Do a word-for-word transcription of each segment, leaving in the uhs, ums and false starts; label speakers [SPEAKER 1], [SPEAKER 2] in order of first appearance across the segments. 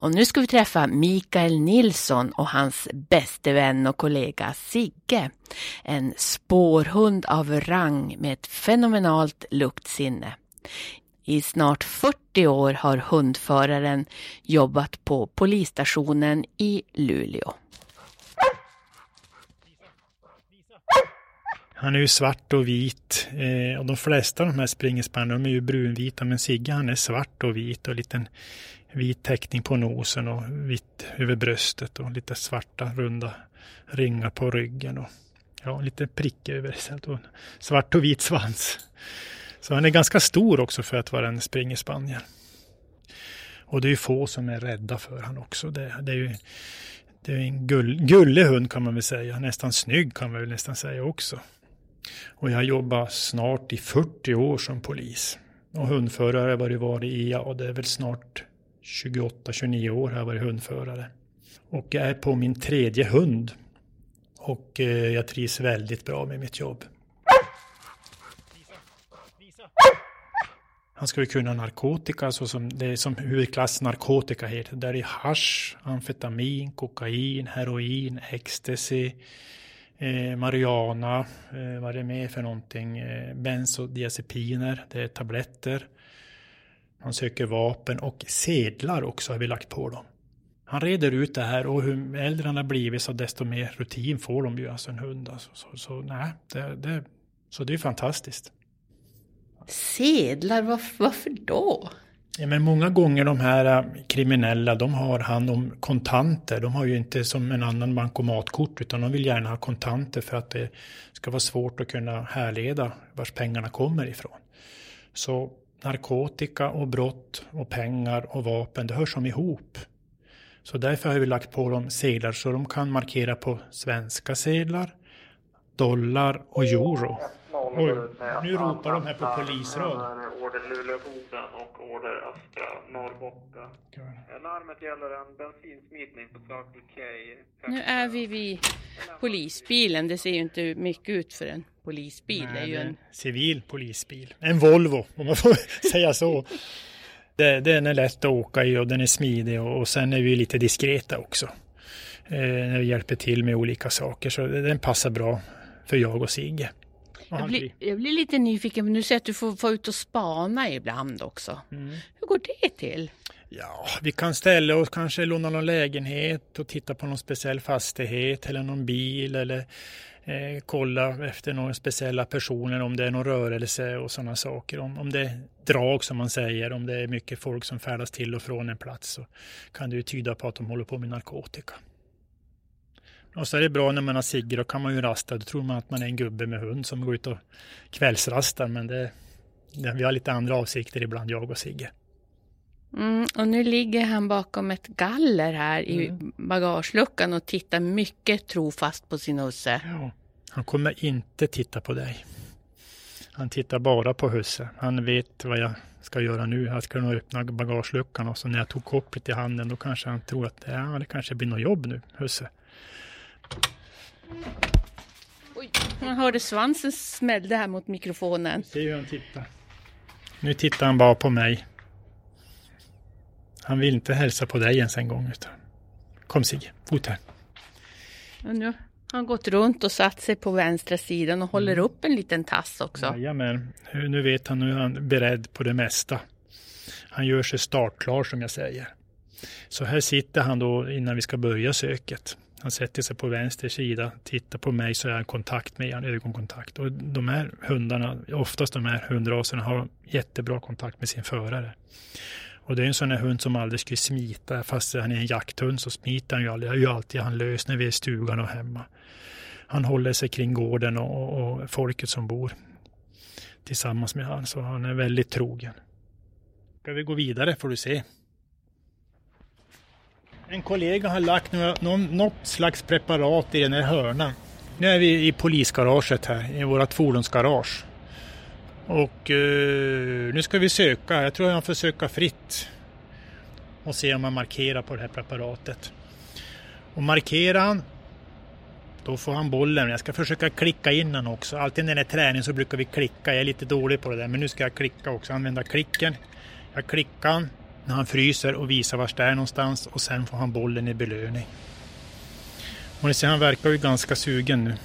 [SPEAKER 1] Och nu ska vi träffa Mikael Nilsson och hans bäste vän och kollega Sigge. En spårhund av rang med ett fenomenalt luktsinne. I snart fyrtio år har hundföraren jobbat på polisstationen i Luleå.
[SPEAKER 2] Han är ju svart och vit eh, och de flesta av de här springerspannen är ju brunvita, men Sigge han är svart och vit och liten vit täckning på nosen och vitt över bröstet och lite svarta runda ringar på ryggen och ja, lite prick över och svart och vit svans. Så han är ganska stor också för att vara en springerspaniel. Och det är ju få som är rädda för han också. Det, det är ju det är en gull, gullig hund kan man väl säga. Nästan snygg kan man väl nästan säga också. Och jag jobbar snart i fyrtio år som polis. Och hundförare har varit, varit i, ja det är väl snart tjugoåtta tjugonio år har jag varit hundförare. Och jag är på min tredje hund. Och eh, jag trivs väldigt bra med mitt jobb. Han ska ju kunna narkotika, så som det är som huvudklass narkotika heter. Där är hasch, amfetamin, kokain, heroin, ecstasy, eh, marijuana, eh, vad är det mer för någonting? Eh, bensodiazepiner, det är tabletter. Han söker vapen och sedlar också har vi lagt på dem. Han reder ut det här och hur äldre han har blivit så desto mer rutin får de ju, alltså en hund. Alltså. Så, så, nej, det, det, så det är fantastiskt.
[SPEAKER 1] Sedlar, varför, varför då?
[SPEAKER 2] Ja, men många gånger de här kriminella, de har hand om kontanter. De har ju inte som en annan bankomatkort, utan de vill gärna ha kontanter för att det ska vara svårt att kunna härleda vars pengarna kommer ifrån. Så narkotika och brott och pengar och vapen, det hör som ihop. Så därför har vi lagt på dem sedlar så de kan markera på svenska sedlar, dollar och euro. Oj, nu ropar de här på polisrad.
[SPEAKER 3] Order Luleå-Boden och order Östra Norrbotten. Larmet gäller en bensinsmitning på Circle K.
[SPEAKER 1] Nu är vi vid polisbilen. Det ser ju inte mycket ut för en polisbil.
[SPEAKER 2] Nej,
[SPEAKER 1] det är ju en
[SPEAKER 2] civil polisbil. En Volvo, om man får säga så. Det, den är lätt att åka i och den är smidig och, och sen är vi lite diskreta också. Eh, när vi hjälper till med olika saker. Så den passar bra för jag och Sigge.
[SPEAKER 1] Jag blir, jag blir lite nyfiken, men nu ser att du får få ut och spana ibland också. Mm. Hur går det till?
[SPEAKER 2] Ja, vi kan ställa oss, kanske låna någon lägenhet och titta på någon speciell fastighet eller någon bil eller eh, kolla efter några speciella personer om det är någon rörelse och sådana saker. Om, om det är drag som man säger, om det är mycket folk som färdas till och från en plats så kan det ju tyda på att de håller på med narkotika. Och så är det bra när man har Sigge, då kan man ju rasta. Då tror man att man är en gubbe med hund som går ut och kvällsrastar. Men det, det, vi har lite andra avsikter ibland, jag och Sigge.
[SPEAKER 1] Mm, och nu ligger han bakom ett galler här i
[SPEAKER 2] mm.
[SPEAKER 1] bagageluckan och tittar mycket trofast på sin husse.
[SPEAKER 2] Ja, han kommer inte titta på dig. Han tittar bara på husse. Han vet vad jag ska göra nu. Jag ska nog öppna bagageluckan och så när jag tog kopplet i handen då kanske han tror att ja, det kanske blir något jobb nu, husse.
[SPEAKER 1] Oj, man hörde svansen smällde här mot mikrofonen.
[SPEAKER 2] Se hur han tittar. Nu tittar han bara på mig. Han vill inte hälsa på dig ens en gång. Utan. Kom Sigge, fot här.
[SPEAKER 1] Och nu har han gått runt och satt sig på vänstra sidan och håller mm. upp en liten tass också.
[SPEAKER 2] Jajamän, nu vet han, nu är han beredd på det mesta. Han gör sig startklar som jag säger. Så här sitter han då innan vi ska börja söket. Han sätter sig på vänster sida, tittar på mig så är han kontakt med han, ögonkontakt. Och de här hundarna, oftast de här hundraserna har jättebra kontakt med sin förare. Och det är en sån här hund som aldrig skulle smita, fast han är en jakthund så smiter han ju aldrig. Det är ju alltid han lös när vi är i stugan och hemma. Han håller sig kring gården och, och, och folket som bor tillsammans med han, så han är väldigt trogen. Ska vi gå vidare får du se. En kollega har lagt några, någon, något slags preparat i den här hörnan. Nu är vi i polisgaraget här, i vårat fordonsgarage. Och eh, nu ska vi söka, jag tror jag får söka fritt. Och se om man markerar på det här preparatet. Och markerar han, då får han bollen. Jag ska försöka klicka in den också. Alltid när det är träning så brukar vi klicka, jag är lite dålig på det där. Men nu ska jag klicka också, använda klicken. Jag klickar han. när han fryser och visar var det är någonstans, och sen får han bollen i belöning. Och ni ser, han verkar ju ganska sugen nu.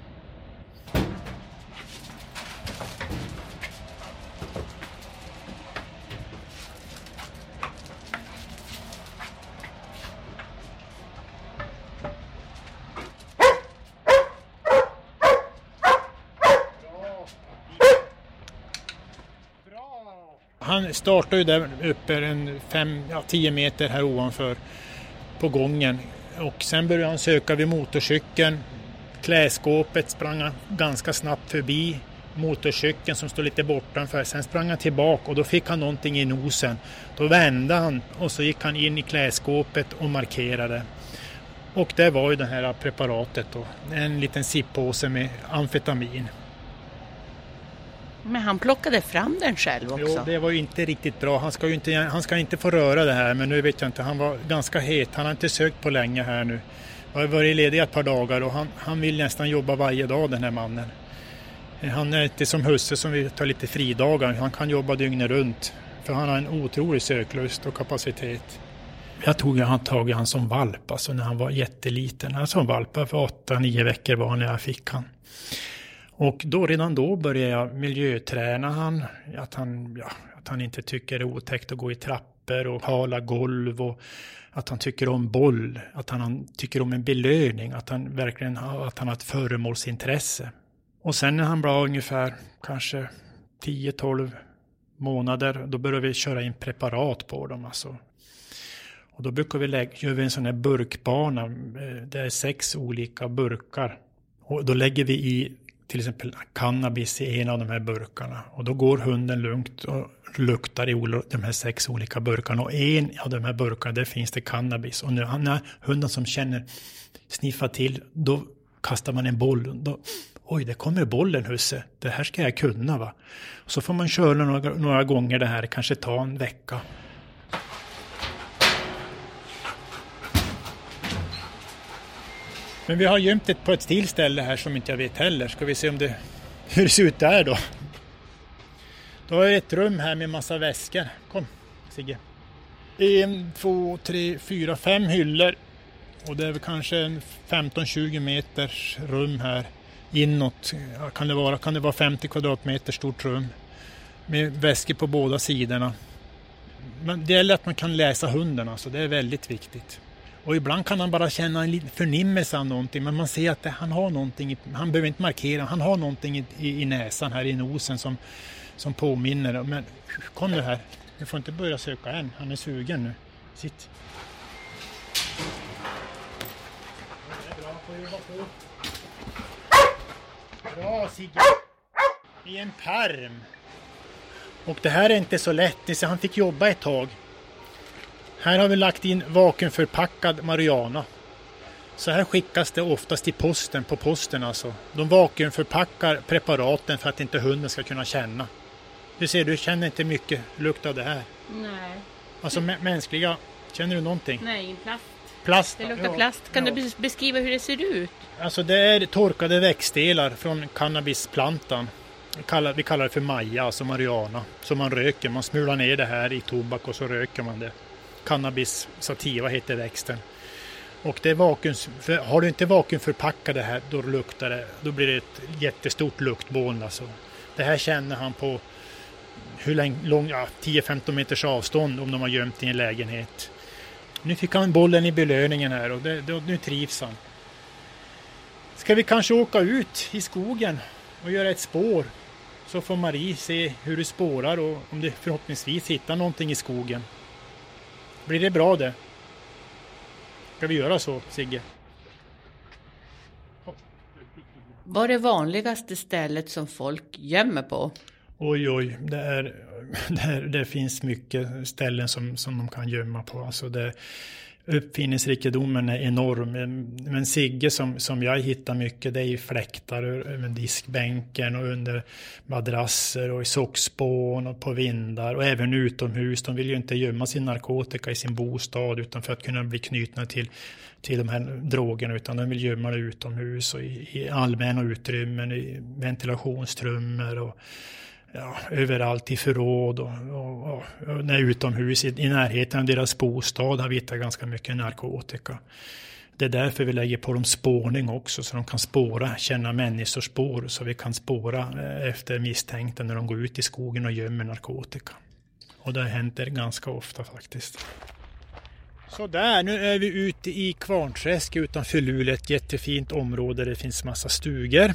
[SPEAKER 2] Han startar ju där uppe en fem, ja, tio meter här ovanför på gången. Och sen började han söka vid motorcykeln. Kläskåpet sprang han ganska snabbt förbi. Motorcykeln som står lite bortanför. Sen sprang han tillbaka och då fick han någonting i nosen. Då vände han och så gick han in i kläskåpet och markerade. Och det var ju det här preparatet då. En liten sippåse med amfetamin.
[SPEAKER 1] Men han plockade fram den själv också.
[SPEAKER 2] Jo, det var ju inte riktigt bra. Han ska ju inte, han ska inte få röra det här, men nu vet jag inte. Han var ganska het. Han har inte sökt på länge här nu. Han har varit ledig ett par dagar och han, han vill nästan jobba varje dag, den här mannen. Han är inte som husse som vill ta lite fridagar. Han kan jobba dygnet runt. För han har en otrolig söklust och kapacitet. Jag tog han tag i han som valp, alltså när han var jätteliten. Han som valp för åtta, nio veckor var när jag fick han. Och då, redan då började jag miljöträna han. Att han, ja, att han inte tycker det är otäckt att gå i trappor och hala golv. Och att han tycker om boll. Att han, han tycker om en belöning. Att han verkligen har, att han har ett föremålsintresse. Och sen när han var ungefär kanske tio tolv månader. Då började vi köra in preparat på dem. Alltså. Och då brukar vi lägga, gör vi en sån här burkbana. Det är sex olika burkar. Och då lägger vi i till exempel cannabis i en av de här burkarna. Och då går hunden lugnt och luktar i de här sex olika burkarna. Och en av de här burkarna, där finns det cannabis. Och när, när hunden som känner sniffar till, då kastar man en boll. Då, oj, det kommer bollen, husse. Det här ska jag kunna, va? Och så får man köra några, några gånger det här. Kanske ta en vecka. Men vi har gömt det på ett tillställe här som inte jag vet heller. Ska vi se om det, hur det ser ut där då. Då har jag ett rum här med massa väskor. Kom, Sigge. En, två, tre, fyra, fem hyllor. Och det är väl kanske en femton tjugo meters rum här inåt. Kan det vara, kan det vara femtio kvadratmeter stort rum. Med väskor på båda sidorna. Men det gäller att man kan läsa hunden, alltså det är väldigt viktigt. Och ibland kan han bara känna en liten förnimmelse av någonting. Men man ser att det, han har någonting, han behöver inte markera, han har någonting i, i, i näsan här i nosen som, som påminner. Men kom nu här, du får inte börja söka än, han är sugen nu. Sitt. Det är bra, får jobba på. Bra, Sigge. I en perm. Och det här är inte så lätt, så han fick jobba ett tag. Här har vi lagt in vakuumförpackad marijuana. Så här skickas det oftast till posten, på posten alltså. De vakuumförpackar preparaten för att inte hunden ska kunna känna. Du ser, du känner inte mycket lukt av det här.
[SPEAKER 1] Nej.
[SPEAKER 2] Alltså mä- mänskliga, känner du någonting?
[SPEAKER 1] Nej, plast.
[SPEAKER 2] Plast?
[SPEAKER 1] Det luktar
[SPEAKER 2] ja,
[SPEAKER 1] plast. Kan
[SPEAKER 2] ja.
[SPEAKER 1] du beskriva hur det ser ut?
[SPEAKER 2] Alltså det är torkade växtdelar från cannabisplantan. Vi kallar, vi kallar det för maja, alltså marijuana. Som man röker, man smular ner det här i tobak och så röker man det. Cannabis sativa heter växten. Och det är vakuum, för har du inte vakuumförpackat det här, då luktar det, då blir det ett jättestort luktboln alltså. Det här känner han på hur lång, lång ja, tio femton meters avstånd om de har gömt i en lägenhet. Nu fick han bollen i belöningen här och det, det, nu trivs han. Ska vi kanske åka ut i skogen och göra ett spår, så får Marie se hur du spårar och om det förhoppningsvis hittar någonting i skogen. Blir det bra det? Ska vi göra så, Sigge?
[SPEAKER 1] Vad är det vanligaste stället som folk gömmer på?
[SPEAKER 2] Oj, oj. Det, är, det, är, det finns mycket ställen som, som de kan gömma på. Alltså det, uppfinningsrikedomen är enorm. Men Sigge som, som jag hittar mycket, det är i fläktar över diskbänken och under madrasser och i sockspån och på vindar och även utomhus. De vill ju inte gömma sin narkotika i sin bostad utan för att kunna bli knutna till, till de här drogerna, utan de vill gömma det utomhus och i, i allmänna utrymmen, i ventilationstrummor och ja, överallt i förråd och, och, och, och när utomhus i, i närheten av deras bostad har vi hittat ganska mycket narkotika. Det är därför vi lägger på dem spårning också, så de kan spåra, känna människors spår, så vi kan spåra efter misstänkta när de går ut i skogen och gömmer narkotika. Och det händer ganska ofta faktiskt. Så där, nu är vi ute i Kvarnträsk utanför Luleå, ett jättefint område där det finns massa stugor.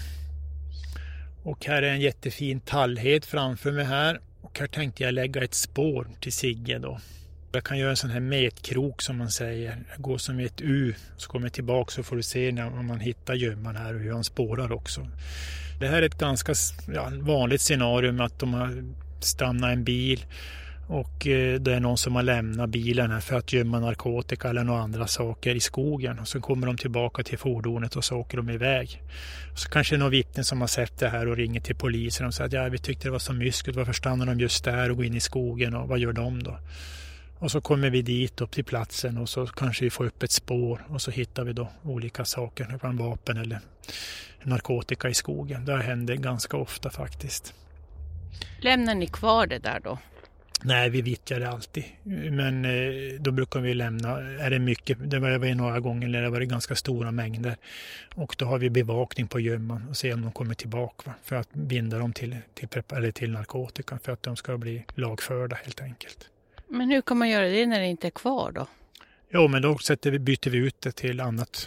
[SPEAKER 2] Och här är en jättefin tallhed framför mig här. Och här tänkte jag lägga ett spår till Sigge då. Jag kan göra en sån här metkrok som man säger. Gå som ett U, så kommer jag tillbaka så får du se när man hittar gömman här och hur han spårar också. Det här är ett ganska ja, vanligt scenario med att de har stannat en bil. Och eh, det är någon som har lämnat bilen här för att gömma narkotika eller några andra saker i skogen. Och så kommer de tillbaka till fordonet och så åker de iväg. Och så kanske någon vittne som har sett det här och ringer till polisen och säger att ja, vi tyckte det var så myskigt. Varför stannar de just där och går in i skogen och vad gör de då? Och så kommer vi dit upp till platsen och så kanske vi får upp ett spår och så hittar vi då olika saker. Det kan vapen eller narkotika i skogen. Det händer ganska ofta faktiskt.
[SPEAKER 1] Lämnar ni kvar det där då?
[SPEAKER 2] Nej, vi vittjar det alltid. Men eh, då brukar vi lämna, är det mycket, det var ju några gånger när det var ganska stora mängder. Och då har vi bevakning på gömman och ser om de kommer tillbaka. Va? För att binda dem till, till, eller till narkotika för att de ska bli lagförda helt enkelt.
[SPEAKER 1] Men hur kan man göra det när det inte är kvar då?
[SPEAKER 2] Jo, men då sätter vi, byter vi ut det till annat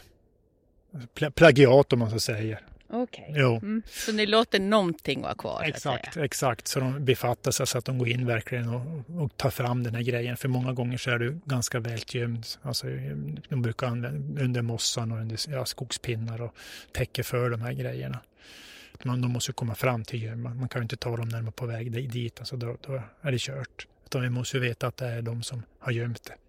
[SPEAKER 2] pl- plagiat om man så säger.
[SPEAKER 1] Okej. Okay. Mm. Så ni låter någonting vara kvar?
[SPEAKER 2] Exakt, exakt. Så de befattar sig så att de går in verkligen och, och tar fram den här grejen. För många gånger så är det ganska väl gömd. Alltså, de brukar använda under mossan och under ja, skogspinnar och täcker för de här grejerna. Man, de måste komma fram till gömman. Man kan ju inte ta dem när de är på väg dit. Alltså, då, då är det kört. Utan vi måste ju veta att det är de som har gömt det.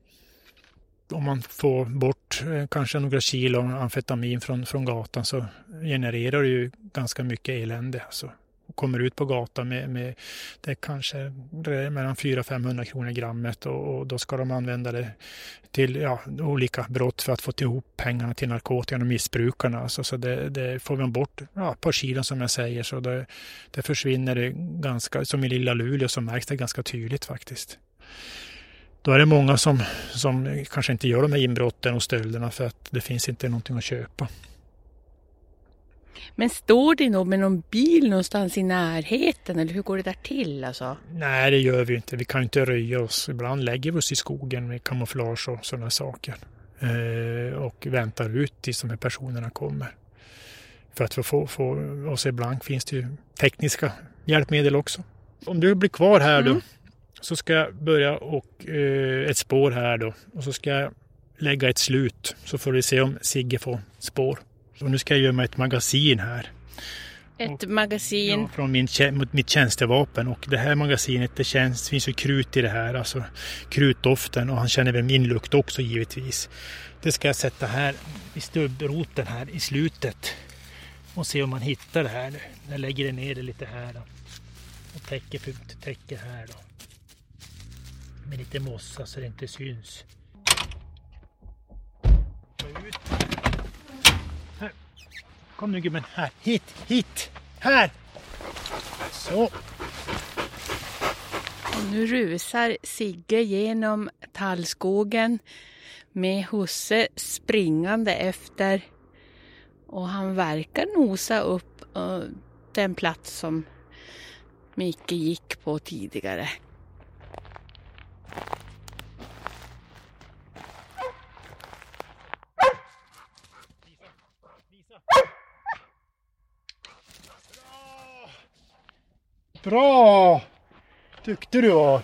[SPEAKER 2] Om man får bort eh, kanske några kilo amfetamin från, från gatan så genererar det ju ganska mycket elände. Alltså. Och kommer ut på gatan med, med det kanske är mellan fyra till femhundra kronor grammet och, och då ska de använda det till ja, olika brott för att få ihop pengarna till narkotikan och missbrukarna. Alltså, så det, det får man bort ja, ett par kilo som jag säger så det, det försvinner det ganska, som i lilla Luleå så märks det ganska tydligt faktiskt. Då är det många som, som kanske inte gör de här inbrotten och stölderna för att det finns inte någonting att köpa.
[SPEAKER 1] Men står det nog med någon bil någonstans i närheten eller hur går det där till alltså?
[SPEAKER 2] Nej, det gör vi inte. Vi kan inte röja oss. Ibland lägger vi oss i skogen med kamouflage och sådana saker. Eh, och väntar ut tills de här personerna kommer. För att få, få oss ibland finns det ju tekniska hjälpmedel också. Om du blir kvar här då. Mm. Så ska jag börja och eh, ett spår här då. Och så ska jag lägga ett slut. Så får vi se om Sigge får spår. Och nu ska jag gömma ett magasin här.
[SPEAKER 1] Ett
[SPEAKER 2] och,
[SPEAKER 1] magasin?
[SPEAKER 2] Ja, från min, mot mitt tjänstevapen. Och det här magasinet, det känns, finns ju krut i det här. Alltså krutdoften. Och han känner väl min lukt också givetvis. Det ska jag sätta här i stubbroten här i slutet. Och se om man hittar det här nu. Jag lägger det ner det lite här då. Och täcker, täcker här då. Med lite mossa så det inte syns. Ut. Här. Kom nu gubben, här, hit, hit, här. Så.
[SPEAKER 1] Och nu rusar Sigge genom tallskogen med husse springande efter. Och han verkar nosa upp uh, den plats som Micke gick på tidigare.
[SPEAKER 2] Bra! Tyckte du var.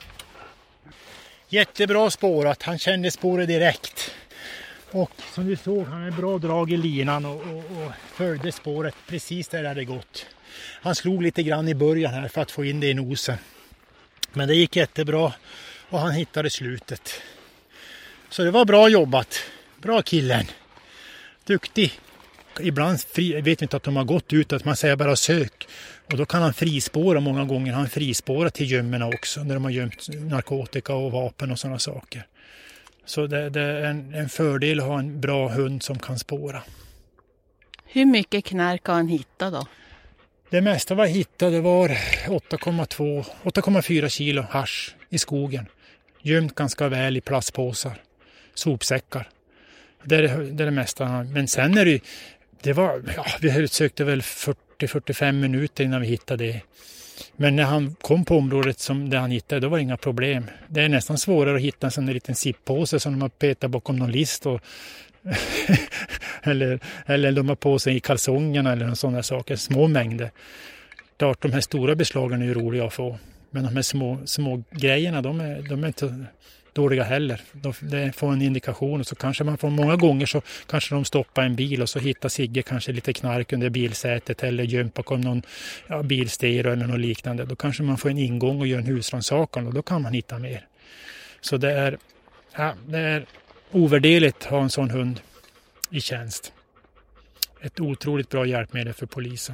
[SPEAKER 2] Jättebra spårat. Han kände spåret direkt. Och som du såg, han hade bra drag i linan och, och, och följde spåret precis där det hade gått. Han slog lite grann i början här för att få in det i nosen. Men det gick jättebra och han hittade slutet. Så det var bra jobbat. Bra killen. Duktig. Ibland fri, jag vet inte att de har gått ut, att man säger bara sök. Och då kan han frispåra många gånger. Han frispårar till gömmorna också när de har gömt narkotika och vapen och sådana saker. Så det, det är en, en fördel att ha en bra hund som kan spåra.
[SPEAKER 1] Hur mycket knark har han hittat då?
[SPEAKER 2] Det mesta vi hittade var åtta komma två, åtta komma fyra kilo hasch i skogen. Gömt ganska väl i plastpåsar, sopsäckar. Det är det, det är det mesta. Men sen är det, det var, ja, vi sökte väl fyrtio till fyrtiofem minuter innan vi hittade det. Men när han kom på området som där han hittade, då var det inga problem. Det är nästan svårare att hitta en sån där liten sippåse som de har petat bakom någon list och eller, eller de har på sig i kalsongerna eller sådana saker, små mängder. Klart, de här stora beslagen är ju roliga att få. Men de här små, små grejerna, de är, de är inte dåliga heller. De, de får en indikation och så kanske man får många gånger så kanske de stoppar en bil och så hittar Sigge kanske lite knark under bilsätet eller gömt bakom någon ja, bilstereo eller något liknande. Då kanske man får en ingång och gör en husrannsakan och då kan man hitta mer. Så det är, ja, det är ovärderligt att ha en sån hund i tjänst. Ett otroligt bra hjälpmedel för polisen.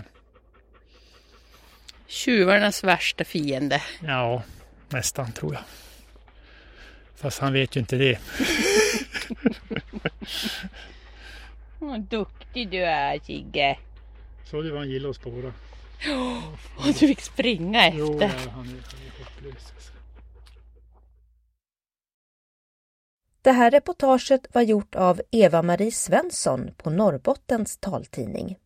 [SPEAKER 1] Tjuvarnas värsta fiende.
[SPEAKER 2] Ja, nästan tror jag. Fast han vet ju inte det.
[SPEAKER 1] Vad duktig du är, Sigge.
[SPEAKER 2] Så det var en gilla att spåra.
[SPEAKER 1] Oh, och du fick springa efter.
[SPEAKER 2] Jo, han är, han är hopplös.
[SPEAKER 4] Det här reportaget var gjort av Eva-Marie Svensson på Norrbottens taltidning.